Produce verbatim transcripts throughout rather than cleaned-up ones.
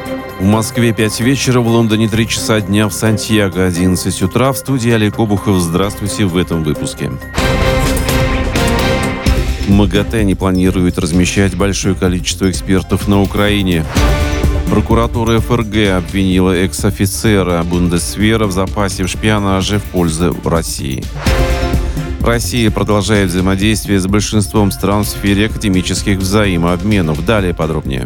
В Москве пять вечера, в Лондоне три часа дня, в Сантьяго одиннадцать утра. В студии Олег Обухов. Здравствуйте в этом выпуске. МАГАТЭ не планирует размещать большое количество экспертов на Украине. Прокуратура эф эр гэ обвинила экс-офицера Бундесвера в запасе в шпионаже в пользу России. Россия продолжает взаимодействие с большинством стран в сфере академических взаимообменов. Далее подробнее.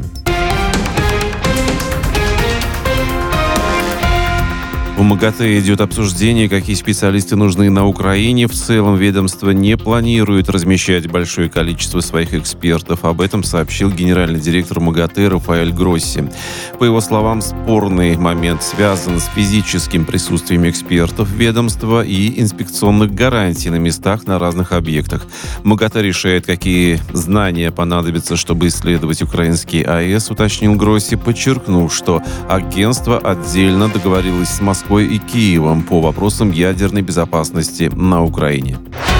В МАГАТЭ идет обсуждение, какие специалисты нужны на Украине. В целом ведомство не планирует размещать большое количество своих экспертов. Об этом сообщил генеральный директор МАГАТЭ Рафаэль Гросси. По его словам, спорный момент связан с физическим присутствием экспертов ведомства и инспекционных гарантий на местах на разных объектах. МАГАТЭ решает, какие знания понадобятся, чтобы исследовать украинский а э с, уточнил Гросси, подчеркнув, что агентство отдельно договорилось с Москвой и Киевом по вопросам ядерной безопасности на Украине.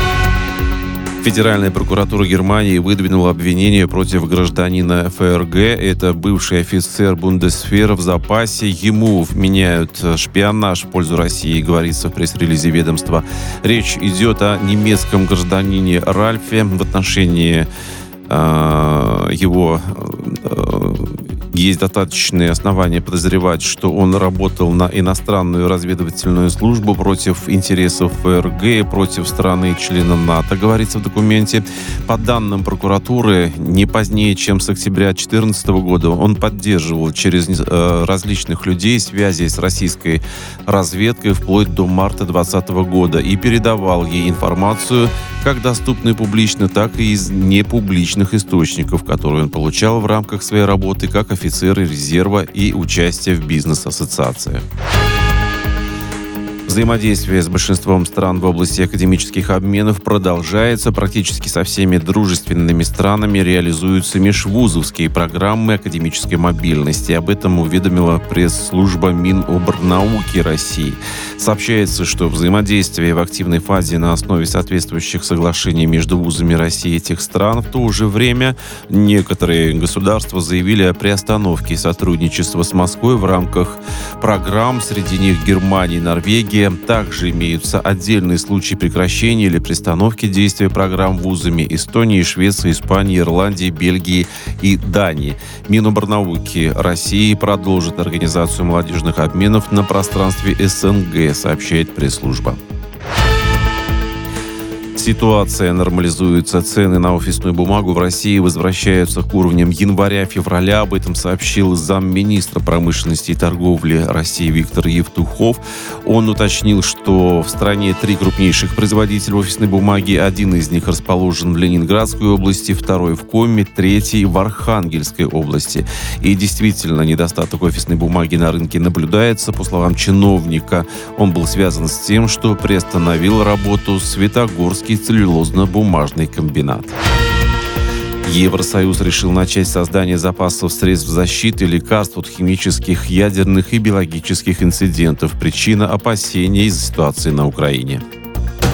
Федеральная прокуратура Германии выдвинула обвинение против гражданина эф эр гэ. Это бывший офицер Бундесвера в запасе. Ему вменяют шпионаж в пользу России, говорится в пресс-релизе ведомства. Речь идет о немецком гражданине Ральфе. В отношении э, его э, есть достаточные основания подозревать, что он работал на иностранную разведывательную службу против интересов эф эр гэ, против страны-члена НАТО, говорится в документе. По данным прокуратуры, не позднее, чем с октября две тысячи четырнадцатого года он поддерживал через э, различных людей связи с российской разведкой вплоть до марта две тысячи двадцатого года и передавал ей информацию, как доступную публично, так и из непубличных источников, которые он получал в рамках своей работы как офицеры резерва и участие в бизнес-ассоциации. Взаимодействие с большинством стран в области академических обменов продолжается. Практически со всеми дружественными странами реализуются межвузовские программы академической мобильности. Об этом уведомила пресс-служба Минобрнауки России. Сообщается, что взаимодействие в активной фазе на основе соответствующих соглашений между вузами России и этих стран. В то же время некоторые государства заявили о приостановке сотрудничества с Москвой в рамках программ, среди них Германия и Норвегия. Также имеются отдельные случаи прекращения или приостановки действия программ вузами Эстонии, Швеции, Испании, Ирландии, Бельгии и Дании. Минобрнауки России продолжит организацию молодежных обменов на пространстве эс эн гэ, сообщает пресс-служба. Ситуация нормализуется. Цены на офисную бумагу в России возвращаются к уровням января-февраля. Об этом сообщил замминистра промышленности и торговли России Виктор Евтухов. Он уточнил, что в стране три крупнейших производителя офисной бумаги. Один из них расположен в Ленинградской области, второй в Коми, третий в Архангельской области. И действительно, недостаток офисной бумаги на рынке наблюдается. По словам чиновника, он был связан с тем, что приостановил работу Светогорский целлюлозно-бумажный комбинат. Евросоюз решил начать создание запасов средств защиты, лекарств от химических, ядерных и биологических инцидентов. Причина — опасения из-за ситуации на Украине.